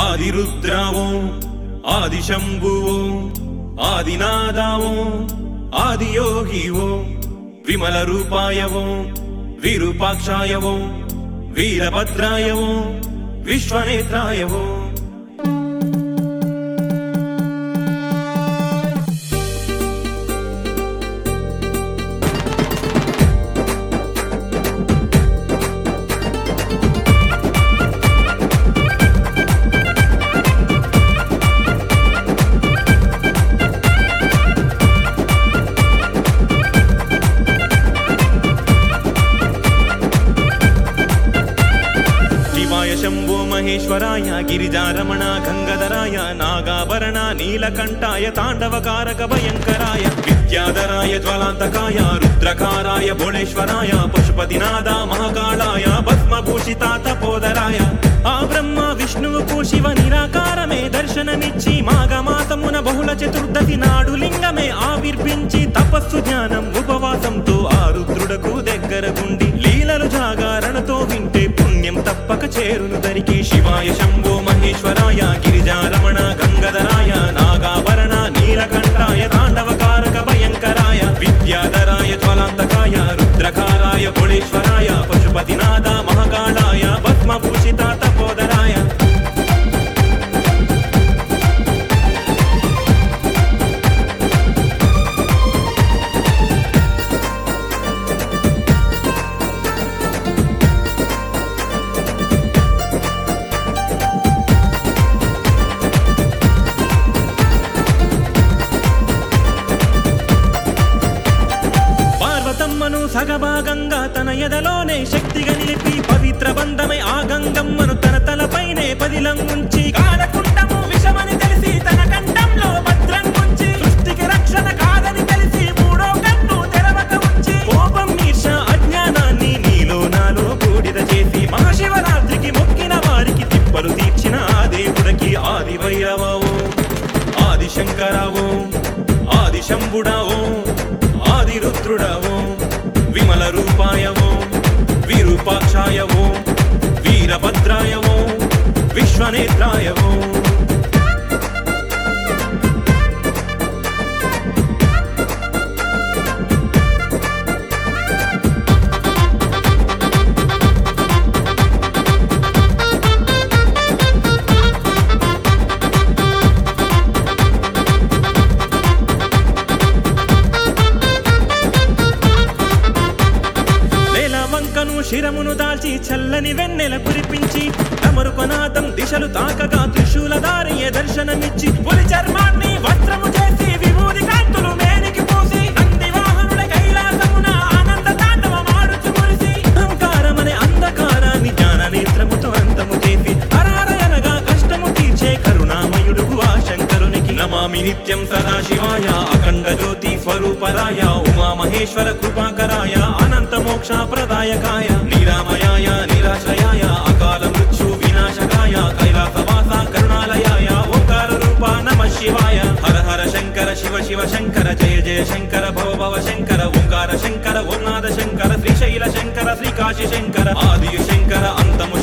ఆదిరుద్రావో ఆదిశంభువో ఆదినాదావో ఆదియోగివో విమల రూపాయవో విరూపాక్షాయవో వీరభద్రాయవో విశ్వనేత్రాయవో శంభో మహేశ్వరాయ గిరిజారమణ గంగధరాయ నాగాభరణ నీలకంఠాయ తాండవకారక భయంకరాయ విద్యాధరాయ జ్వలాంతకాయ రుద్రకారాయ భువనేశ్వరాయ పశుపతినాథ మహాకాళాయ భస్మభూషిత తపోదరాయ ఆ బ్రహ్మ విష్ణువుకు శివ నిరాకారమే దర్శనమిచ్చి మాఘమాసమున బహుళ చతుర్దశి నాడు లింగమే ఆవిర్భించి తపస్సు జ్ఞానం ఉపవాసంతో ఆ రుద్రుడకు దగ్గరగుండి లీలలు జాగారణతో వింటే పుణ్యం తప్పక చేరును దరికి శివాయ శంభో మహేశ్వరాయ గిరిజారమణ గంగధరాయ నాగాభరణ నీలకంఠాయ తాండవకారక భయంకరాయ విద్యాధరాయ జ్వలాంతకాయ రుద్రకారాయ భువనేశ్వరాయ పశుపతినాథ మహాకాళాయ భస్మభూషిత తపోదరాయ సగభాగంగా తన ఎదలోనే శక్తిగా నిలిపి పవిత్ర బంధమై ఆ గంగమ్మను తన తలపైనే పదిలంగుంచి కాలకుండము విషమని తెలిసి తన కంఠంలో భద్రం ఉంచి సృష్టికి రక్షణ కాదని తెలిసి మూడో కన్ను తెరవక ఉంచి కోపం ఈర్ష అజ్ఞానాన్ని నీలో నాలో బూడిద చేసి మహాశివరాత్రికి మొక్కిన వారికి తిప్పలు తీర్చిన ఆ దేవుడికి ఆది భైరవో ఆది శంకరవో ఆది శంభుడవో ఆది రుద్రుడవో విమల రూపాయవో విరూపాక్షాయవో వీరభద్రాయవో విశ్వనేత్రాయవో శిరమును దాల్చి చల్లని వెన్నెల కురిపించి తమరుకొనాదం దిశలు తాకగా త్రిశూలధారియే దర్శనమిచ్చి పులి చర్మాన్ని వస్త్రము చేసి విభూది కాంతులు మేనికి పూసి నంది వాహనుడ కైలాసమున ఆనంద తాండవమాడుచు మురిసి అహంకారమనే అంధకారాన్ని జ్ఞాన నేత్రముతో అంతము చేసి హరహరయనగా కష్టము తీర్చే కరుణామయుడు ఆ శంకరునికి నమామి నిత్యం సదాశివాయ అఖండ జ్యోతి స్వరూపరాయ ఉమా మహేశ్వర కృపాకరాయ అనంత మోక్ష ప్రదాయకాయ నిరామయాయ నిరాశ్రయాయ అకాల మృత్యు వినాశకాయ కైలాసవాస కరుణాలయాయ ఓంకార రూప నమః శివాయ హర హర శంకర శివ శివ శంకర జయ జయ శంకర భవ భవ శంకర ఓంకార శంకర ఓంనాద శంకర శ్రీశైల శంకర శ్రీకాశి శంకర ఆది శంకర అంతము